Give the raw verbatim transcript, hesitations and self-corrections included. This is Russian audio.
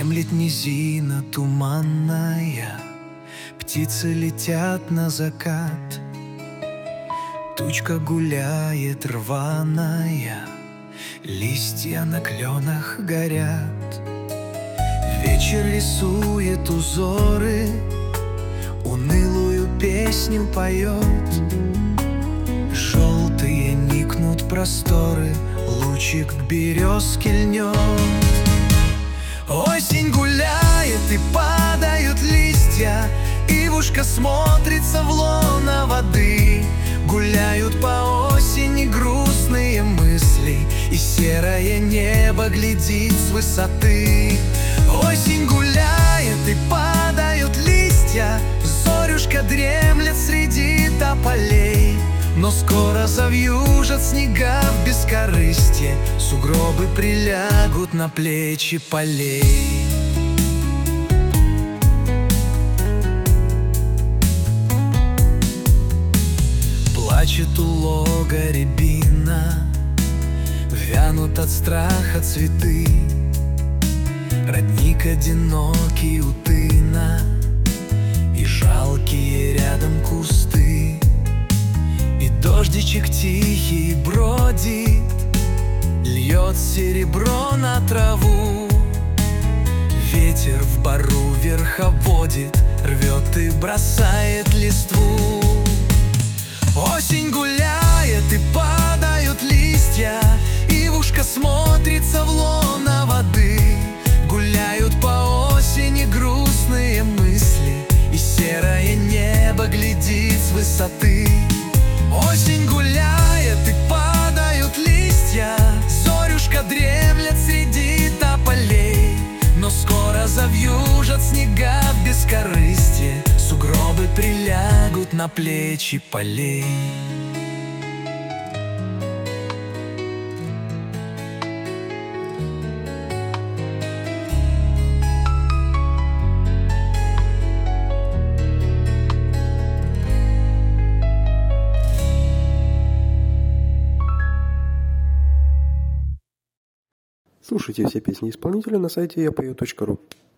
Дремлет низина туманная, птицы летят на закат. Тучка гуляет рваная, листья на кленах горят. Вечер рисует узоры, унылую песню поет. Желтые никнут просторы, лучик к березке льнет. Осень гуляет и падают листья, ивушка смотрится в лоно воды. Гуляют по осени грустные мысли, и серое небо глядит с высоты. Осень гуляет и падают листья, зорюшка дремлет среди тополей. Но скоро завьюжат снега в бескорыстье, сугробы прилягут на плечи полей. Плачет у лога рябина, вянут от страха цветы. Родник одинокий у тына, и жалкие рядом кусты. И дождичек тихий бродит, льет серебро на траву. Ветер в бору верховодит, рвет и бросает листву. Осень гуляет и падают листья, ивушка смотрится в лоно воды. Гуляют по осени грустные мысли, и серое небо глядит с высоты. Осень гуляет и падают листья, зорюшка дремлет среди тополей. Но скоро завьюжат снега в бескорыстье, сугробы прилягут на плечи полей. Слушайте все песни исполнителя на сайте я пою точка ру.